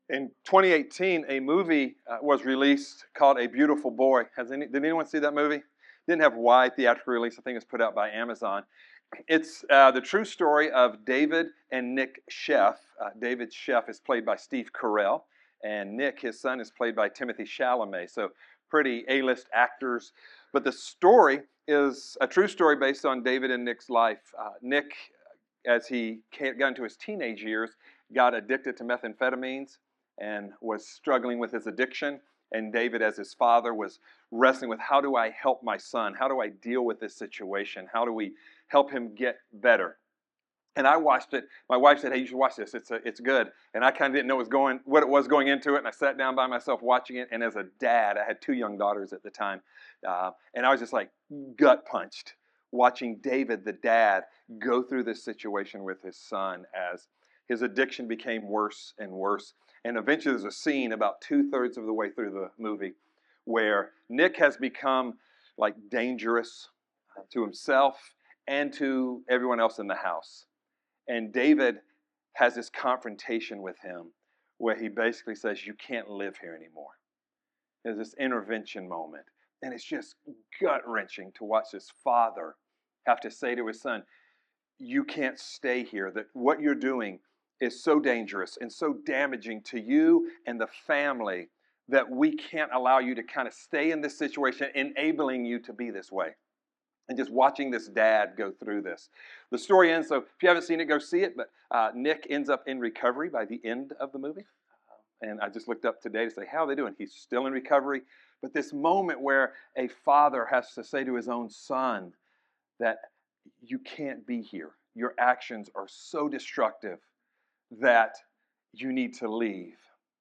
In 2018, a movie was released called A Beautiful Boy. Did anyone see that movie? Didn't have a wide theatrical release. I think it was put out by Amazon. It's the true story of David and Nick Sheff. David Sheff is played by Steve Carell, and Nick, his son, is played by Timothy Chalamet. So pretty A-list actors. But the story is a true story based on David and Nick's life. Nick, as he got into his teenage years, got addicted to methamphetamines and was struggling with his addiction. And David, as his father, was wrestling with, how do I help my son? How do I deal with this situation? How do we help him get better? And I watched it. My wife said, hey, you should watch this. It's good. And I kind of didn't know what it was going into it. And I sat down by myself watching it. And as a dad, I had 2 young daughters at the time. And I was just like gut punched watching David, the dad, go through this situation with his son as his addiction became worse and worse. And eventually there's a scene about 2/3 of the way through the movie where Nick has become like dangerous to himself and to everyone else in the house. And David has this confrontation with him where he basically says, you can't live here anymore. There's this intervention moment. And it's just gut-wrenching to watch this father have to say to his son, you can't stay here. That what you're doing is so dangerous and so damaging to you and the family that we can't allow you to kind of stay in this situation, enabling you to be this way. And just watching this dad go through this. The story ends, so if you haven't seen it, go see it. But Nick ends up in recovery by the end of the movie. And I just looked up today to say, how are they doing? He's still in recovery. But this moment where a father has to say to his own son that you can't be here. Your actions are so destructive that you need to leave.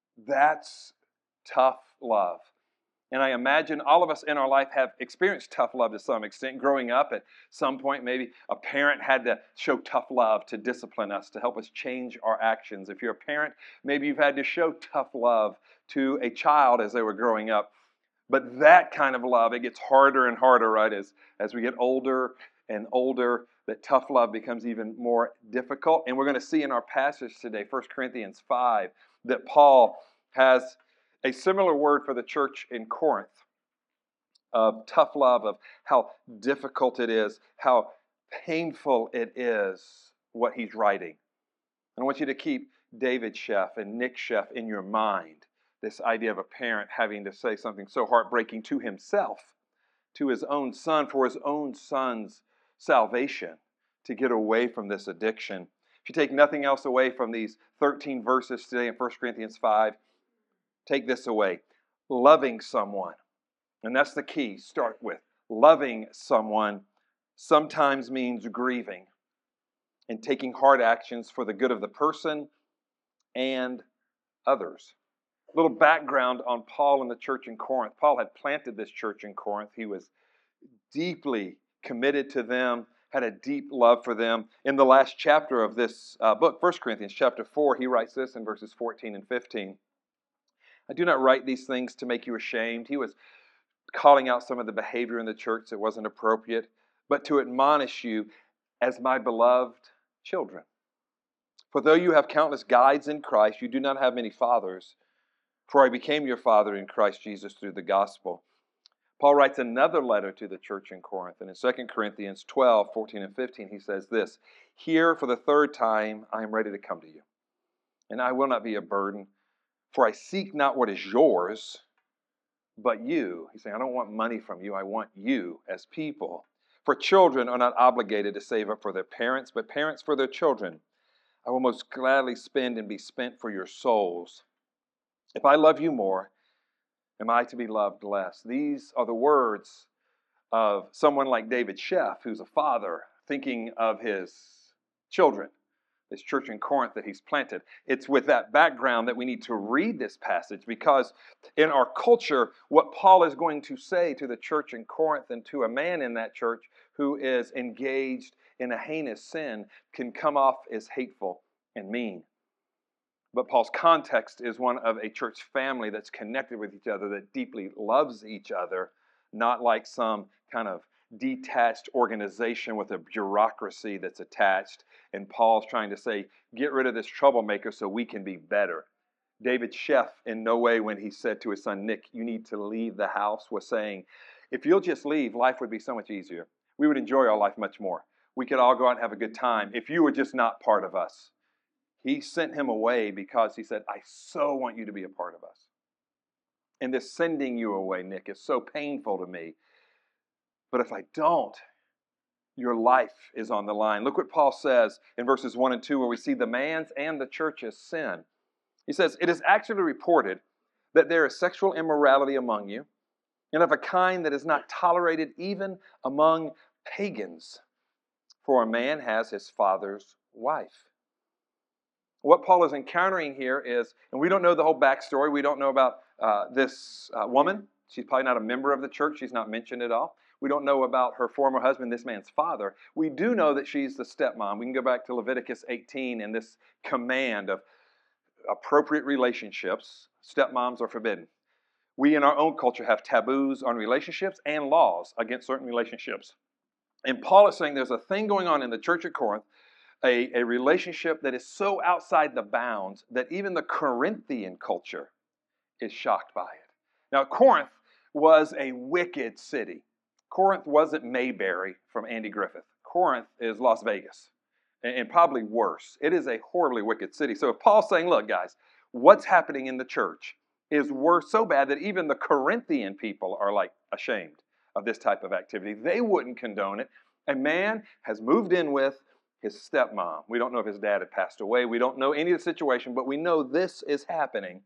That's tough love. And I imagine all of us in our life have experienced tough love to some extent. Growing up, at some point, maybe a parent had to show tough love to discipline us, to help us change our actions. If you're a parent, maybe you've had to show tough love to a child as they were growing up. But that kind of love, it gets harder and harder, right? As we get older and older, that tough love becomes even more difficult. And we're going to see in our passage today, 1 Corinthians 5, that Paul has a similar word for the church in Corinth of tough love, of how difficult it is, how painful it is, what he's writing. And I want you to keep David Sheff and Nick Sheff in your mind, this idea of a parent having to say something so heartbreaking to himself, to his own son, for his own son's salvation, to get away from this addiction. If you take nothing else away from these 13 verses today in 1 Corinthians 5, take this away. Loving someone. And that's the key. Start with loving someone sometimes means grieving and taking hard actions for the good of the person and others. A little background on Paul and the church in Corinth. Paul had planted this church in Corinth. He was deeply committed to them, had a deep love for them. In the last chapter of this book, 1 Corinthians chapter 4, he writes this in verses 14 and 15. I do not write these things to make you ashamed. He was calling out some of the behavior in the church that wasn't appropriate, but to admonish you as my beloved children. For though you have countless guides in Christ, you do not have many fathers, for I became your father in Christ Jesus through the gospel. Paul writes another letter to the church in Corinth, and in 2 Corinthians 12, 14 and 15, he says this, here for the third time I am ready to come to you, and I will not be a burden, for I seek not what is yours, but you. He's saying, I don't want money from you. I want you as people. For children are not obligated to save up for their parents, but parents for their children. I will most gladly spend and be spent for your souls. If I love you more, am I to be loved less? These are the words of someone like David Sheff, who's a father, thinking of his children. This church in Corinth that he's planted. It's with that background that we need to read this passage, because in our culture, what Paul is going to say to the church in Corinth and to a man in that church who is engaged in a heinous sin can come off as hateful and mean. But Paul's context is one of a church family that's connected with each other, that deeply loves each other, not like some kind of detached organization with a bureaucracy that's attached. And Paul's trying to say, get rid of this troublemaker so we can be better. David Sheff, in no way when he said to his son, Nick, you need to leave the house, was saying, if you'll just leave, life would be so much easier. We would enjoy our life much more. We could all go out and have a good time if you were just not part of us. He sent him away because he said, I so want you to be a part of us. And this sending you away, Nick, is so painful to me. But if I don't, your life is on the line. Look what Paul says in verses 1 and 2, where we see the man's and the church's sin. He says, it is actually reported that there is sexual immorality among you, and of a kind that is not tolerated even among pagans. For a man has his father's wife. What Paul is encountering here is, and we don't know the whole backstory, we don't know about this woman. She's probably not a member of the church. She's not mentioned at all. We don't know about her former husband, this man's father. We do know that she's the stepmom. We can go back to Leviticus 18 and this command of appropriate relationships. Stepmoms are forbidden. We in our own culture have taboos on relationships and laws against certain relationships. And Paul is saying there's a thing going on in the church at Corinth, a relationship that is so outside the bounds that even the Corinthian culture is shocked by it. Now, Corinth was a wicked city. Corinth wasn't Mayberry from Andy Griffith. Corinth is Las Vegas, and probably worse. It is a horribly wicked city. So if Paul's saying, look, guys, what's happening in the church is worse, so bad that even the Corinthian people are like ashamed of this type of activity. They wouldn't condone it. A man has moved in with his stepmom. We don't know if his dad had passed away. We don't know any of the situation, but we know this is happening.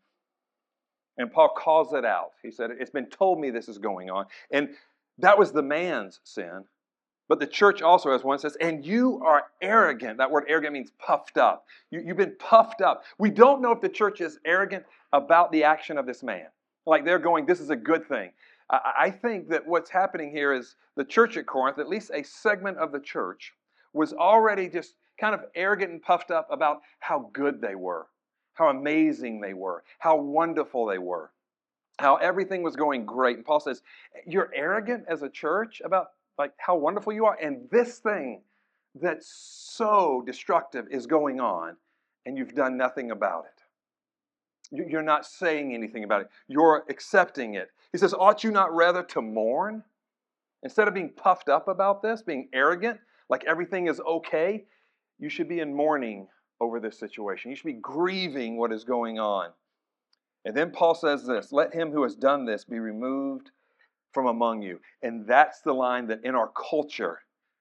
And Paul calls it out. He said, it's been told me this is going on. And that was the man's sin. But the church also has one that says, and you are arrogant. That word arrogant means puffed up. You've been puffed up. We don't know if the church is arrogant about the action of this man. Like they're going, this is a good thing. I think that what's happening here is the church at Corinth, at least a segment of the church, was already just kind of arrogant and puffed up about how good they were, how amazing they were, how wonderful they were, how everything was going great. And Paul says, you're arrogant as a church about like how wonderful you are, and this thing that's so destructive is going on, and you've done nothing about it. You're not saying anything about it. You're accepting it. He says, ought you not rather to mourn? Instead of being puffed up about this, being arrogant, like everything is okay, you should be in mourning over this situation. You should be grieving what is going on. And then Paul says this, let him who has done this be removed from among you. And that's the line that in our culture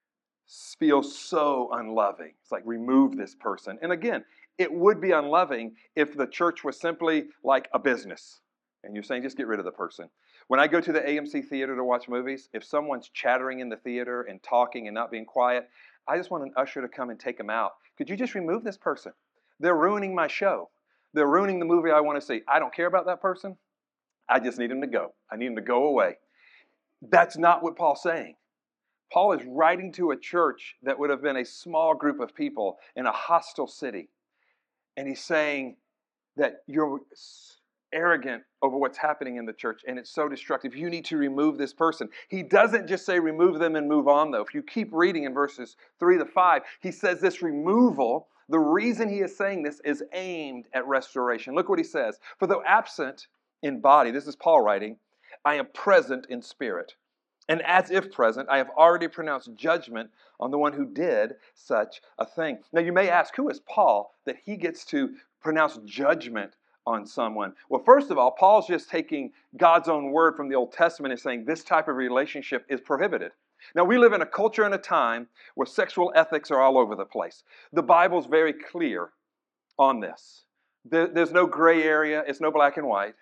feels so unloving. It's like, remove this person. And again, it would be unloving if the church was simply like a business. And you're saying, just get rid of the person. When I go to the AMC theater to watch movies, if someone's chattering in the theater and talking and not being quiet, I just want an usher to come and take them out. Could you just remove this person? They're ruining my show. They're ruining the movie I want to see. I don't care about that person. I just need them to go. I need them to go away. That's not what Paul's saying. Paul is writing to a church that would have been a small group of people in a hostile city. And he's saying that you're arrogant over what's happening in the church, and it's so destructive. You need to remove this person. He doesn't just say remove them and move on, though. If you keep reading in verses 3 to 5, he says this removal, the reason he is saying this is aimed at restoration. Look what he says. For though absent in body, this is Paul writing, I am present in spirit. And as if present, I have already pronounced judgment on the one who did such a thing. Now you may ask, who is Paul that he gets to pronounce judgment on someone? Well, first of all, Paul's just taking God's own word from the Old Testament and saying this type of relationship is prohibited. Now, we live in a culture and a time where sexual ethics are all over the place. The Bible's very clear on this. There's no gray area. It's no black and white.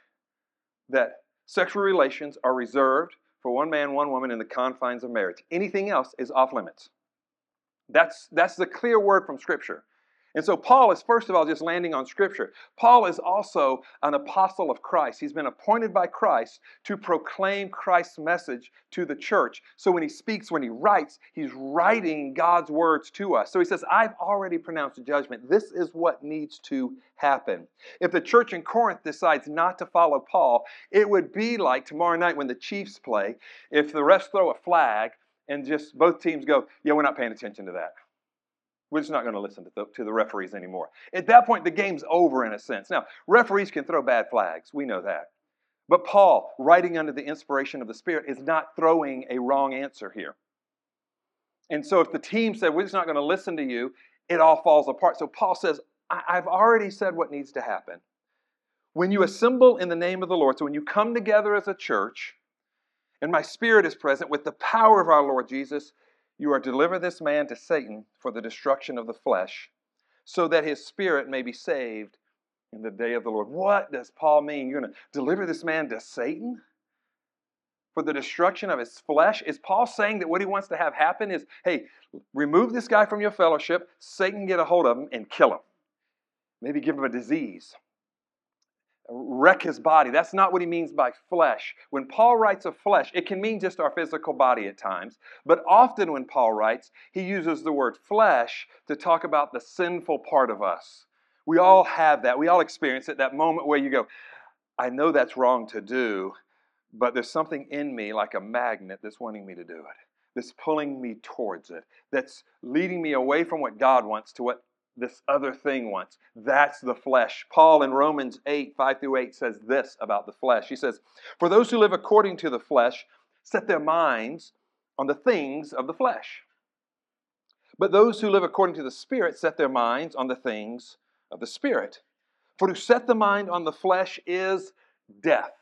That sexual relations are reserved for one man, one woman in the confines of marriage. Anything else is off limits. That's the clear word from Scripture. And so Paul is, first of all, just landing on Scripture. Paul is also an apostle of Christ. He's been appointed by Christ to proclaim Christ's message to the church. So when he speaks, when he writes, he's writing God's words to us. So he says, I've already pronounced judgment. This is what needs to happen. If the church in Corinth decides not to follow Paul, it would be like tomorrow night when the Chiefs play, if the refs throw a flag and just both teams go, yeah, we're not paying attention to that. We're just not going to listen to the referees anymore. At that point, the game's over in a sense. Now, referees can throw bad flags. We know that. But Paul, writing under the inspiration of the Spirit, is not throwing a wrong answer here. And so if the team said, we're just not going to listen to you, it all falls apart. So Paul says, I've already said what needs to happen. When you assemble in the name of the Lord, so when you come together as a church, and my Spirit is present with the power of our Lord Jesus, you are to deliver this man to Satan for the destruction of the flesh, so that his spirit may be saved in the day of the Lord. What does Paul mean? You're going to deliver this man to Satan for the destruction of his flesh? Is Paul saying that what he wants to have happen is, hey, remove this guy from your fellowship, Satan get a hold of him and kill him. Maybe give him a disease. Wreck his body. That's not what he means by flesh. When Paul writes of flesh, it can mean just our physical body at times. But often when Paul writes, he uses the word flesh to talk about the sinful part of us. We all have that. We all experience it, that moment where you go, I know that's wrong to do, but there's something in me like a magnet that's wanting me to do it, that's pulling me towards it, that's leading me away from what God wants to what this other thing wants. That's the flesh. Paul in Romans 8, 5-8 says this about the flesh. He says, for those who live according to the flesh set their minds on the things of the flesh. But those who live according to the Spirit set their minds on the things of the Spirit. For to set the mind on the flesh is death.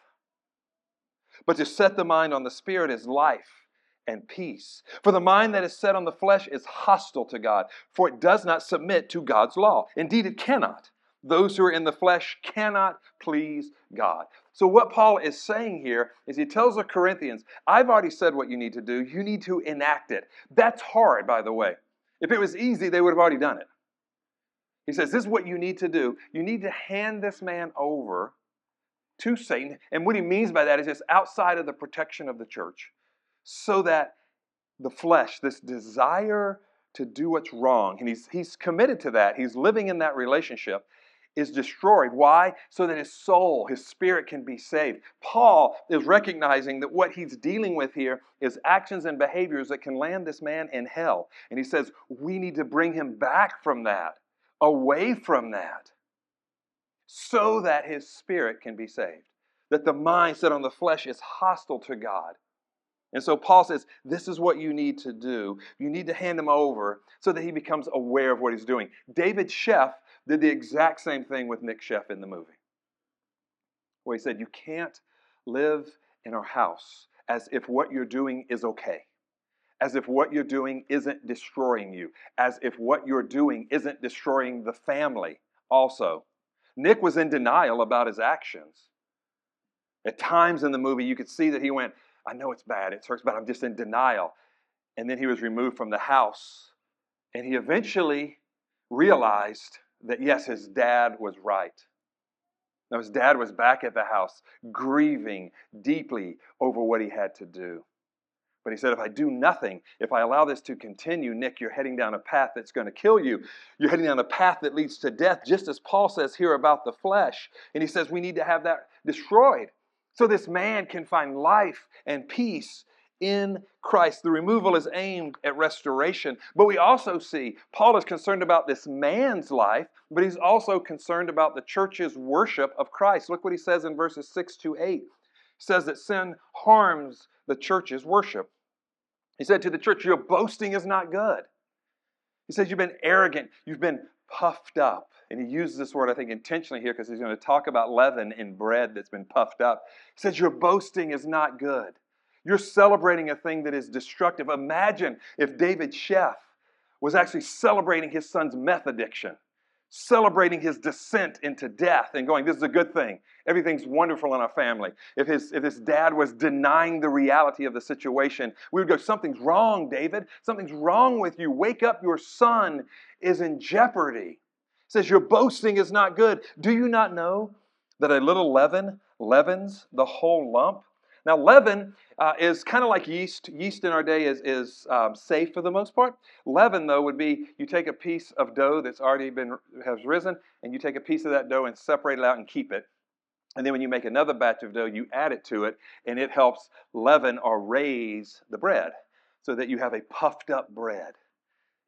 But to set the mind on the Spirit is life and peace. For the mind that is set on the flesh is hostile to God, for it does not submit to God's law. Indeed, it cannot. Those who are in the flesh cannot please God. So what Paul is saying here is he tells the Corinthians, I've already said what you need to do. You need to enact it. That's hard, by the way. If it was easy, they would have already done it. He says, this is what you need to do. You need to hand this man over to Satan. And what he means by that is just outside of the protection of the church, so that the flesh, this desire to do what's wrong, and he's committed to that, he's living in that relationship, is destroyed. Why? So that his soul, his spirit can be saved. Paul is recognizing that what he's dealing with here is actions and behaviors that can land this man in hell. And he says, we need to bring him back from that, away from that, so that his spirit can be saved. That the mind set on the flesh is hostile to God. And so Paul says, this is what you need to do. You need to hand him over so that he becomes aware of what he's doing. David Sheff did the exact same thing with Nick Sheff in the movie, where he said, you can't live in our house as if what you're doing is okay, as if what you're doing isn't destroying you, as if what you're doing isn't destroying the family also. Nick was in denial about his actions. At times in the movie, you could see that he went, I know it's bad, it hurts, but I'm just in denial. And then he was removed from the house. And he eventually realized that, yes, his dad was right. Now, his dad was back at the house, grieving deeply over what he had to do. But he said, if I do nothing, if I allow this to continue, Nick, you're heading down a path that's going to kill you. You're heading down a path that leads to death, just as Paul says here about the flesh. And he says we need to have that destroyed, so this man can find life and peace in Christ. The removal is aimed at restoration. But we also see Paul is concerned about this man's life, but he's also concerned about the church's worship of Christ. Look what he says in verses 6-8. He says that sin harms the church's worship. He said to the church, your boasting is not good. He says you've been arrogant, you've been puffed up. And he uses this word, I think, intentionally here because he's going to talk about leaven in bread that's been puffed up. He says your boasting is not good. You're celebrating a thing that is destructive. Imagine if David Sheff was actually celebrating his son's meth addiction, celebrating his descent into death and going, this is a good thing. Everything's wonderful in our family. If his dad was denying the reality of the situation, we would go, something's wrong, David. Something's wrong with you. Wake up, your son is in jeopardy. It says your boasting is not good. Do you not know that a little leaven leavens the whole lump? Now, leaven is kind of like yeast. Yeast in our day is safe for the most part. Leaven, though, would be you take a piece of dough that's already has risen, and you take a piece of that dough and separate it out and keep it. And then when you make another batch of dough, you add it to it, and it helps leaven or raise the bread so that you have a puffed up bread.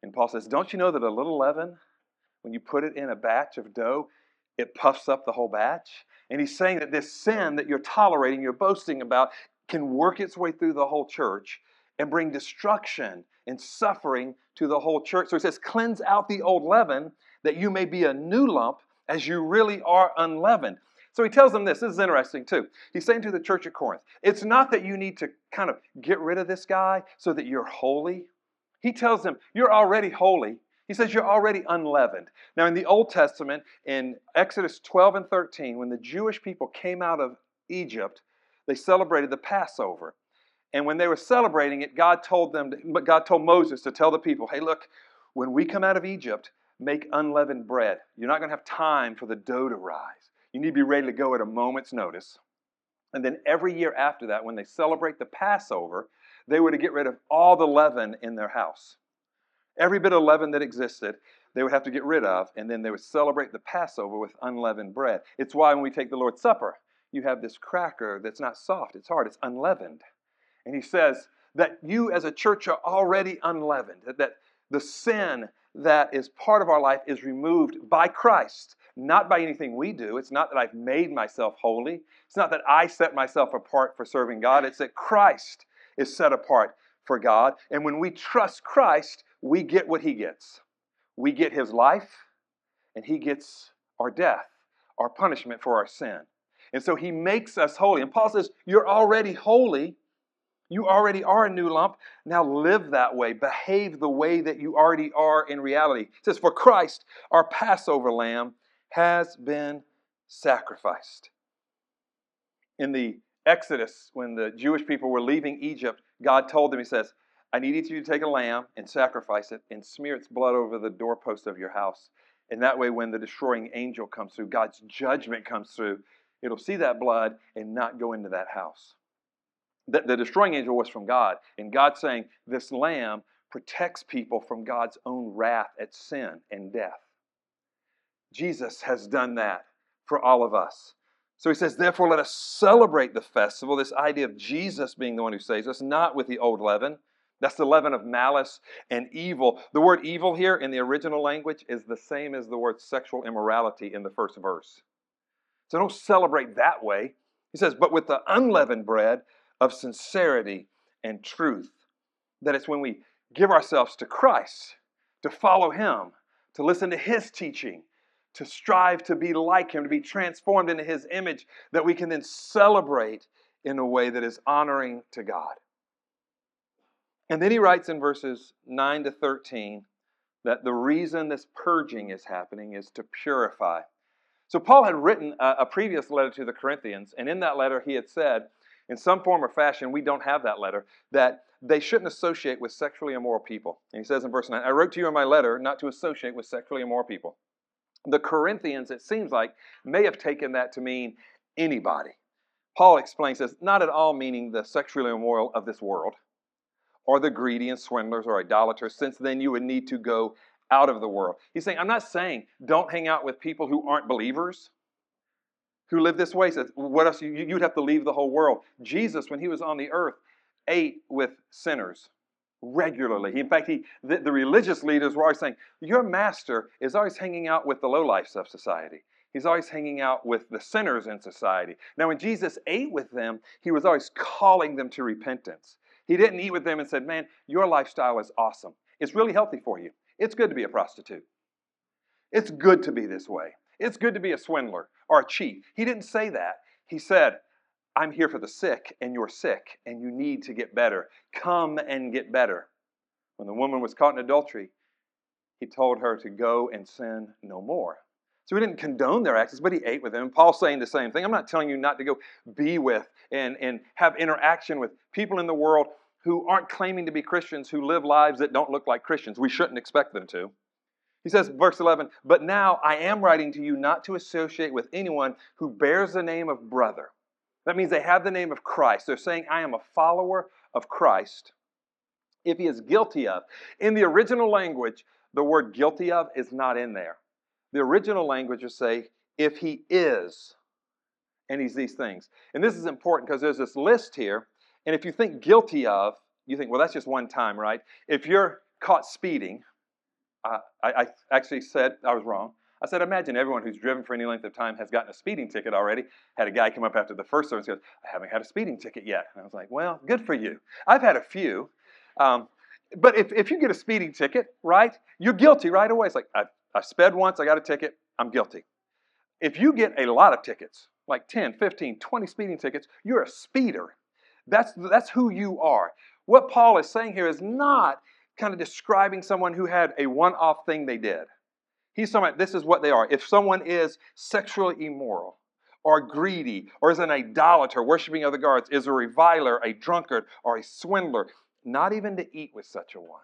And Paul says, don't you know that a little leaven, when you put it in a batch of dough, it puffs up the whole batch? And he's saying that this sin that you're tolerating, you're boasting about, can work its way through the whole church and bring destruction and suffering to the whole church. So he says, cleanse out the old leaven that you may be a new lump as you really are unleavened. So he tells them this. This is interesting too. He's saying to the church at Corinth, it's not that you need to kind of get rid of this guy so that you're holy. He tells them, you're already holy. He says you're already unleavened. Now in the Old Testament, in Exodus 12 and 13, when the Jewish people came out of Egypt, they celebrated the Passover. And when they were celebrating it, God told Moses to tell the people, hey, look, when we come out of Egypt, make unleavened bread. You're not going to have time for the dough to rise. You need to be ready to go at a moment's notice. And then every year after that, when they celebrate the Passover, they were to get rid of all the leaven in their house. Every bit of leaven that existed, they would have to get rid of, and then they would celebrate the Passover with unleavened bread. It's why when we take the Lord's Supper, you have this cracker that's not soft, it's hard, it's unleavened. And he says that you as a church are already unleavened, that the sin that is part of our life is removed by Christ, not by anything we do. It's not that I've made myself holy. It's not that I set myself apart for serving God. It's that Christ is set apart for God. And when we trust Christ, we get what he gets. We get his life, and he gets our death, our punishment for our sin. And so he makes us holy. And Paul says, you're already holy. You already are a new lump. Now live that way. Behave the way that you already are in reality. It says, for Christ, our Passover lamb, has been sacrificed. In the Exodus, when the Jewish people were leaving Egypt, God told them, he says, I need each of you to take a lamb and sacrifice it and smear its blood over the doorpost of your house. And that way, when the destroying angel comes through, God's judgment comes through, it'll see that blood and not go into that house. The destroying angel was from God. And God's saying this lamb protects people from God's own wrath at sin and death. Jesus has done that for all of us. So he says, therefore, let us celebrate the festival, this idea of Jesus being the one who saves us, not with the old leaven. That's the leaven of malice and evil. The word evil here in the original language is the same as the word sexual immorality in the first verse. So don't celebrate that way. He says, but with the unleavened bread of sincerity and truth. That it's when we give ourselves to Christ, to follow him, to listen to his teaching, to strive to be like him, to be transformed into his image, that we can then celebrate in a way that is honoring to God. And then he writes in verses 9 to 13 that the reason this purging is happening is to purify. So Paul had written a previous letter to the Corinthians, and in that letter he had said, in some form or fashion, we don't have that letter, that they shouldn't associate with sexually immoral people. And he says in verse 9, I wrote to you in my letter not to associate with sexually immoral people. The Corinthians, it seems like, may have taken that to mean anybody. Paul explains this, not at all meaning the sexually immoral of this world, or the greedy and swindlers or idolaters, since then you would need to go out of the world. He's saying, I'm not saying don't hang out with people who aren't believers, who live this way. He says, what else? You'd have to leave the whole world. Jesus, when he was on the earth, ate with sinners regularly. In fact, the religious leaders were always saying, your master is always hanging out with the lowlifes of society. He's always hanging out with the sinners in society. Now, when Jesus ate with them, he was always calling them to repentance. He didn't eat with them and said, man, your lifestyle is awesome. It's really healthy for you. It's good to be a prostitute. It's good to be this way. It's good to be a swindler or a cheat. He didn't say that. He said, I'm here for the sick, and you're sick, and you need to get better. Come and get better. When the woman was caught in adultery, he told her to go and sin no more. So he didn't condone their actions, but he ate with them. Paul's saying the same thing. I'm not telling you not to go be with and have interaction with people in the world who aren't claiming to be Christians, who live lives that don't look like Christians. We shouldn't expect them to. He says, verse 11, but now I am writing to you not to associate with anyone who bears the name of brother. That means they have the name of Christ. They're saying, I am a follower of Christ. If he is guilty of. In the original language, the word guilty of is not in there. The original language will say, if he is, and he's these things. And this is important because there's this list here. And if you think guilty of, you think, well, that's just one time, right? If you're caught speeding, I actually said I was wrong. I said, imagine everyone who's driven for any length of time has gotten a speeding ticket already. Had a guy come up after the first service and goes, I haven't had a speeding ticket yet. And I was like, well, good for you. I've had a few. But if you get a speeding ticket, right, you're guilty right away. It's like, I sped once, I got a ticket, I'm guilty. If you get a lot of tickets, like 10, 15, 20 speeding tickets, you're a speeder. That's who you are. What Paul is saying here is not kind of describing someone who had a one-off thing they did. He's talking about this is what they are. If someone is sexually immoral or greedy or is an idolater, worshiping other gods, is a reviler, a drunkard, or a swindler, not even to eat with such a one.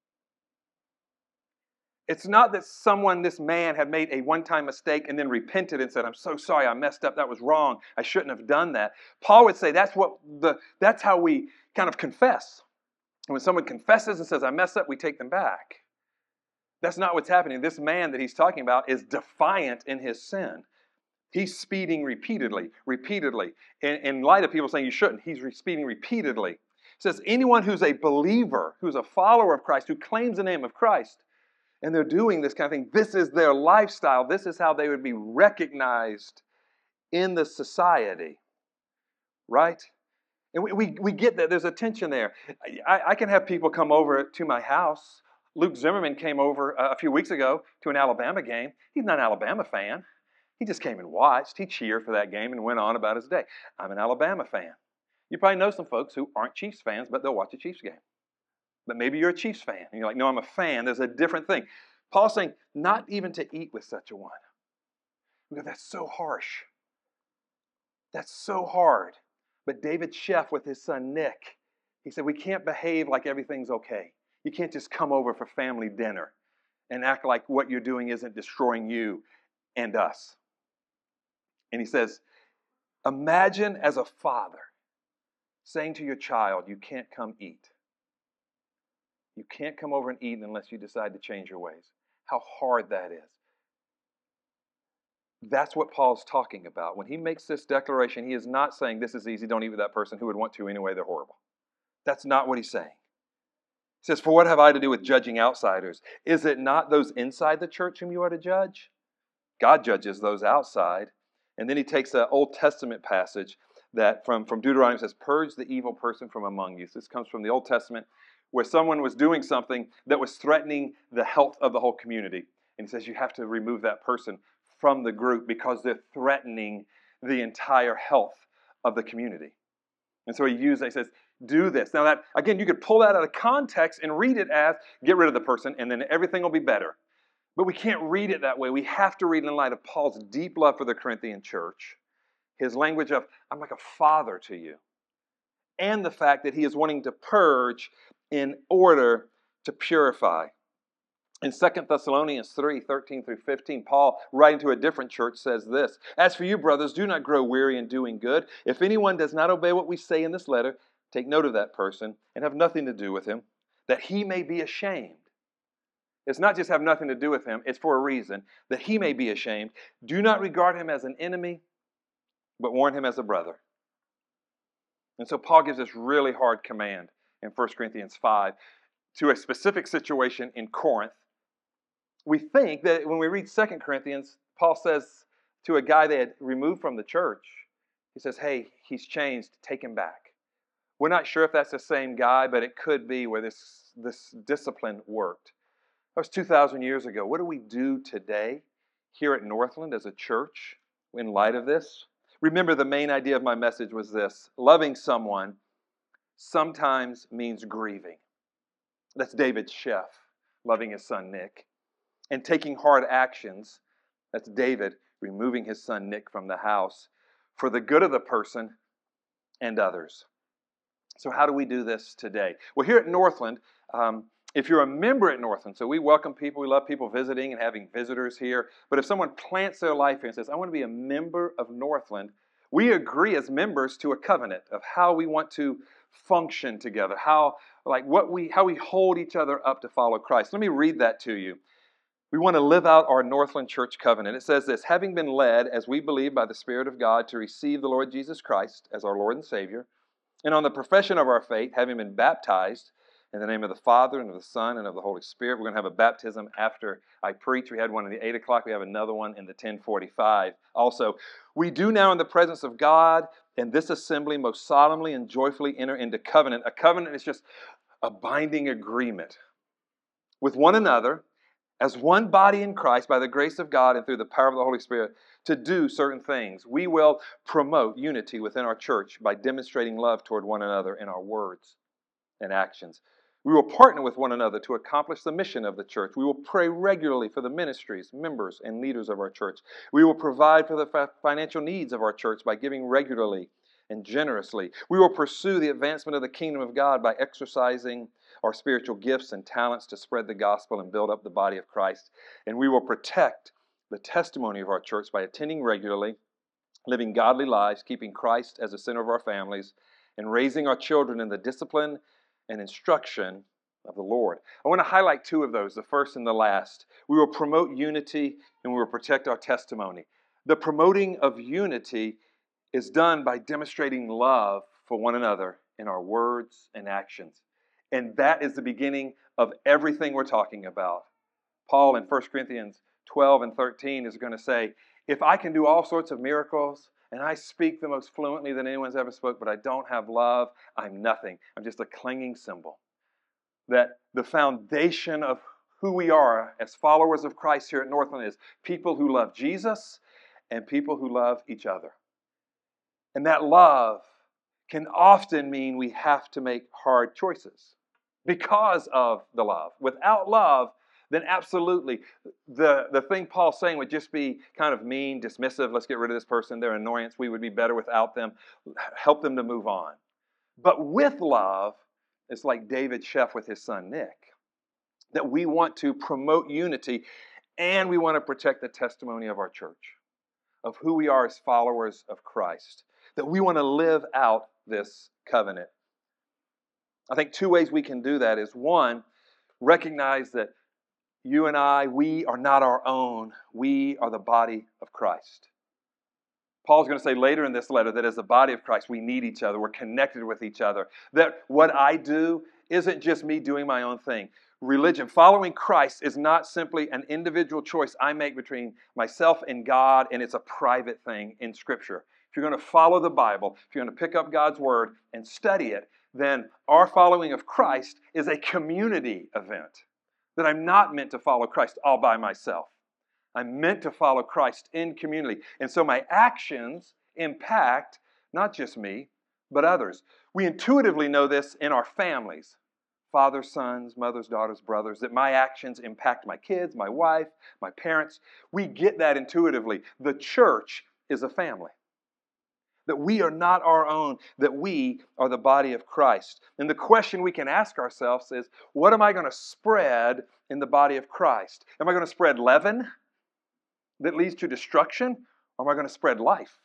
It's not that this man had made a one-time mistake and then repented and said, I'm so sorry, I messed up, that was wrong, I shouldn't have done that. Paul would say that's how we kind of confess. And when someone confesses and says, I messed up, we take them back. That's not what's happening. This man that he's talking about is defiant in his sin. He's speeding repeatedly. In light of people saying you shouldn't, he's speeding repeatedly. It says anyone who's a believer, who's a follower of Christ, who claims the name of Christ, and they're doing this kind of thing, this is their lifestyle. This is how they would be recognized in the society. Right? And we get that. There's a tension there. I can have people come over to my house. Luke Zimmerman came over a few weeks ago to an Alabama game. He's not an Alabama fan. He just came and watched. He cheered for that game and went on about his day. I'm an Alabama fan. You probably know some folks who aren't Chiefs fans, but they'll watch a Chiefs game. But maybe you're a Chiefs fan. And you're like, no, I'm a fan. There's a different thing. Paul's saying, not even to eat with such a one. Because that's so harsh. That's so hard. But David Sheff with his son Nick, he said, we can't behave like everything's okay. You can't just come over for family dinner and act like what you're doing isn't destroying you and us. And he says, imagine as a father saying to your child, you can't come eat. You can't come over and eat unless you decide to change your ways. How hard that is. That's what Paul's talking about. When he makes this declaration, he is not saying this is easy, don't eat with that person who would want to anyway, they're horrible. That's not what he's saying. He says, for what have I to do with judging outsiders? Is it not those inside the church whom you are to judge? God judges those outside. And then he takes an Old Testament passage that from Deuteronomy says, purge the evil person from among you. So this comes from the Old Testament where someone was doing something that was threatening the health of the whole community. And he says you have to remove that person from the group because they're threatening the entire health of the community. And so he says, do this. Now that, again, you could pull that out of context and read it as, get rid of the person and then everything will be better. But we can't read it that way. We have to read it in light of Paul's deep love for the Corinthian church, his language of, I'm like a father to you, and the fact that he is wanting to purge in order to purify. In 2 Thessalonians 3, 13 through 15, Paul, writing to a different church, says this, as for you, brothers, do not grow weary in doing good. If anyone does not obey what we say in this letter, take note of that person and have nothing to do with him, that he may be ashamed. It's not just have nothing to do with him, it's for a reason, that he may be ashamed. Do not regard him as an enemy, but warn him as a brother. And so Paul gives this really hard command in 1 Corinthians 5 to a specific situation in Corinth. We think that when we read 2 Corinthians, Paul says to a guy they had removed from the church, he says, hey, he's changed, take him back. We're not sure if that's the same guy, but it could be where this discipline worked. That was 2,000 years ago. What do we do today here at Northland as a church in light of this? Remember, the main idea of my message was this. Loving someone sometimes means grieving. That's David Sheff, loving his son Nick. And taking hard actions, that's David removing his son Nick from the house for the good of the person and others. So how do we do this today? Well, here at Northland, if you're a member at Northland, so we welcome people, we love people visiting and having visitors here. But if someone plants their life here and says, I want to be a member of Northland, we agree as members to a covenant of how we want to function together, how we hold each other up to follow Christ. Let me read that to you. We want to live out our Northland Church covenant. It says this, having been led, as we believe by the Spirit of God, to receive the Lord Jesus Christ as our Lord and Savior, and on the profession of our faith, having been baptized, In the name of the Father, and of the Son, and of the Holy Spirit. We're going to have a baptism after I preach. We had one in the 8 o'clock. We have another one in the 10:45. Also, we do now in the presence of God and this assembly most solemnly and joyfully enter into covenant. A covenant is just a binding agreement with one another as one body in Christ by the grace of God and through the power of the Holy Spirit to do certain things. We will promote unity within our church by demonstrating love toward one another in our words and actions. We will partner with one another to accomplish the mission of the church. We will pray regularly for the ministries, members, and leaders of our church. We will provide for the financial needs of our church by giving regularly and generously. We will pursue the advancement of the kingdom of God by exercising our spiritual gifts and talents to spread the gospel and build up the body of Christ. And we will protect the testimony of our church by attending regularly, living godly lives, keeping Christ as the center of our families, and raising our children in the discipline and instruction of the Lord. I want to highlight two of those, the first and the last. We will promote unity and we will protect our testimony. The promoting of unity is done by demonstrating love for one another in our words and actions. And that is the beginning of everything we're talking about. Paul in 1 Corinthians 12 and 13 is going to say, if I can do all sorts of miracles and I speak the most fluently than anyone's ever spoke, but I don't have love, I'm nothing. I'm just a clinging symbol. That the foundation of who we are as followers of Christ here at Northland is people who love Jesus and people who love each other. And that love can often mean we have to make hard choices because of the love. Without love, then absolutely, the thing Paul's saying would just be kind of mean, dismissive. Let's get rid of this person. They're an annoyance. We would be better without them. Help them to move on. But with love, it's like David Sheff with his son Nick, that we want to promote unity and we want to protect the testimony of our church, of who we are as followers of Christ, that we want to live out this covenant. I think two ways we can do that is, one, recognize that you and I, we are not our own. We are the body of Christ. Paul's going to say later in this letter that as the body of Christ, we need each other. We're connected with each other. That what I do isn't just me doing my own thing. Religion, following Christ, is not simply an individual choice I make between myself and God, and it's a private thing in Scripture. If you're going to follow the Bible, if you're going to pick up God's Word and study it, then our following of Christ is a community event. That I'm not meant to follow Christ all by myself. I'm meant to follow Christ in community. And so my actions impact not just me, but others. We intuitively know this in our families. Fathers, sons, mothers, daughters, brothers, that my actions impact my kids, my wife, my parents. We get that intuitively. The church is a family. That we are not our own, that we are the body of Christ. And the question we can ask ourselves is, what am I going to spread in the body of Christ? Am I going to spread leaven that leads to destruction, or am I going to spread life?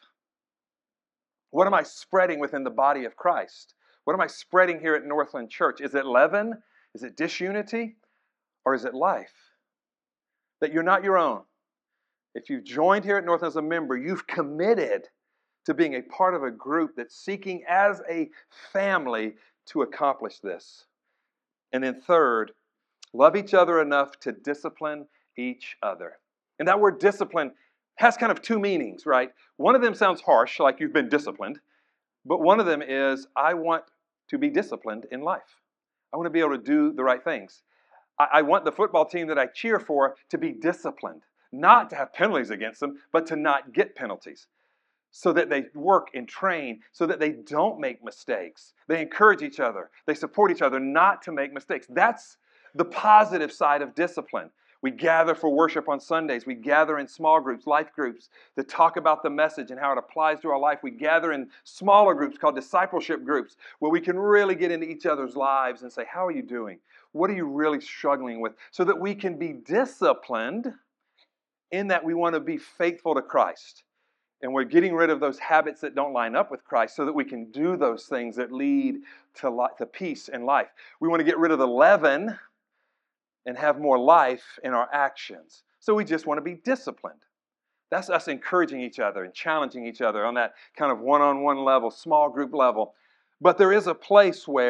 What am I spreading within the body of Christ? What am I spreading here at Northland Church? Is it leaven? Is it disunity? Or is it life? That you're not your own. If you've joined here at Northland as a member, you've committed to being a part of a group that's seeking as a family to accomplish this. And then third, love each other enough to discipline each other. And that word discipline has kind of two meanings, right? One of them sounds harsh, like you've been disciplined. But one of them is, I want to be disciplined in life. I want to be able to do the right things. I want the football team that I cheer for to be disciplined. Not to have penalties against them, but to not get penalties. So that they work and train, so that they don't make mistakes. They encourage each other. They support each other not to make mistakes. That's the positive side of discipline. We gather for worship on Sundays. We gather in small groups, life groups, to talk about the message and how it applies to our life. We gather in smaller groups called discipleship groups, where we can really get into each other's lives and say, how are you doing? What are you really struggling with? So that we can be disciplined in that we want to be faithful to Christ. And we're getting rid of those habits that don't line up with Christ so that we can do those things that lead to peace and life. We want to get rid of the leaven and have more life in our actions. So we just want to be disciplined. That's us encouraging each other and challenging each other on that kind of one-on-one level, small group level. But there is a place where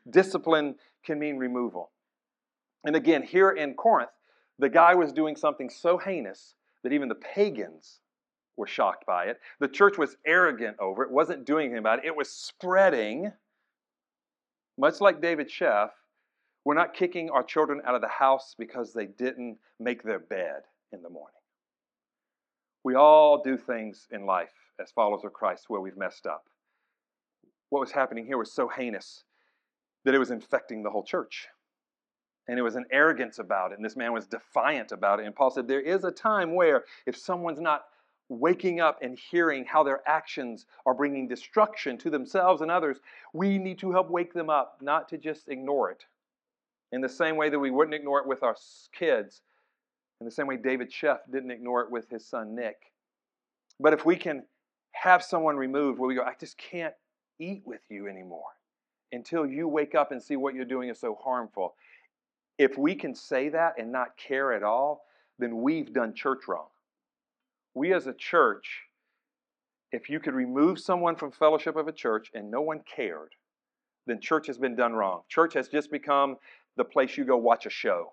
Discipline can mean removal. And again, here in Corinth, the guy was doing something so heinous that even the pagans were shocked by it. The church was arrogant over it, wasn't doing anything about it. It was spreading. Much like David Sheff, we're not kicking our children out of the house because they didn't make their bed in the morning. We all do things in life as followers of Christ where we've messed up. What was happening here was so heinous that it was infecting the whole church. And it was an arrogance about it, and this man was defiant about it. And Paul said, there is a time where if someone's not waking up and hearing how their actions are bringing destruction to themselves and others, we need to help wake them up, not to just ignore it. In the same way that we wouldn't ignore it with our kids, in the same way David Sheff didn't ignore it with his son Nick. But if we can have someone removed where we go, I just can't eat with you anymore until you wake up and see what you're doing is so harmful. If we can say that and not care at all, then we've done church wrong. We as a church, if you could remove someone from fellowship of a church and no one cared, then church has been done wrong. Church has just become the place you go watch a show.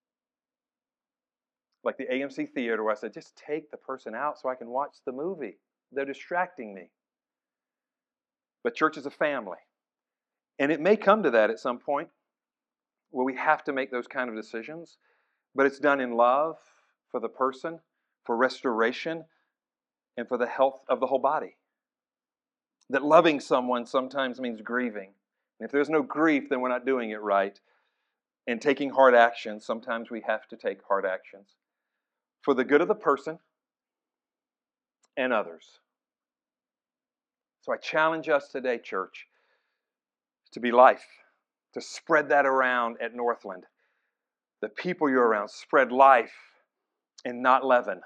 Like the AMC theater where I said, just take the person out so I can watch the movie. They're distracting me. But church is a family. And it may come to that at some point where we have to make those kind of decisions. But it's done in love for the person, for restoration, and for the health of the whole body. That loving someone sometimes means grieving. And if there's no grief, then we're not doing it right. And taking hard action, sometimes we have to take hard actions for the good of the person and others. So I challenge us today, church, to be life, to spread that around at Northland. The people you're around, spread life and not leaven.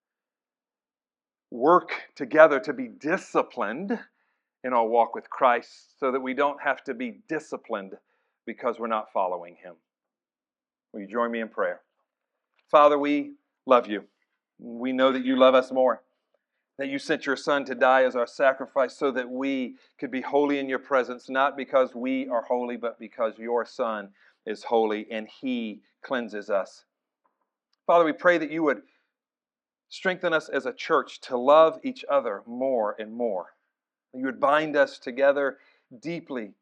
Work together to be disciplined in our walk with Christ so that we don't have to be disciplined because we're not following Him. Will you join me in prayer? Father, we love you. We know that you love us more, that you sent your Son to die as our sacrifice so that we could be holy in your presence, not because we are holy, but because your Son is holy and He cleanses us. Father, we pray that you would strengthen us as a church to love each other more and more. That you would bind us together deeply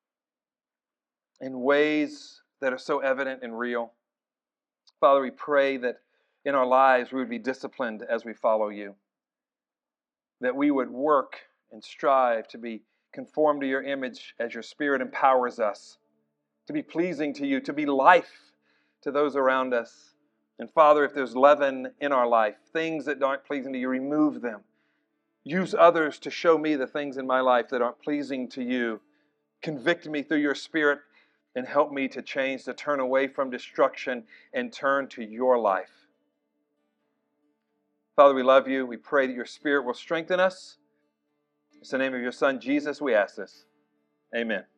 in ways that are so evident and real. Father, we pray that in our lives we would be disciplined as we follow you. That we would work and strive to be conformed to your image as your Spirit empowers us, to be pleasing to you, to be life to those around us. And Father, if there's leaven in our life, things that aren't pleasing to you, remove them. Use others to show me the things in my life that aren't pleasing to you. Convict me through your Spirit and help me to change, to turn away from destruction and turn to your life. Father, we love you. We pray that your Spirit will strengthen us. It's the name of your Son, Jesus, we ask this. Amen.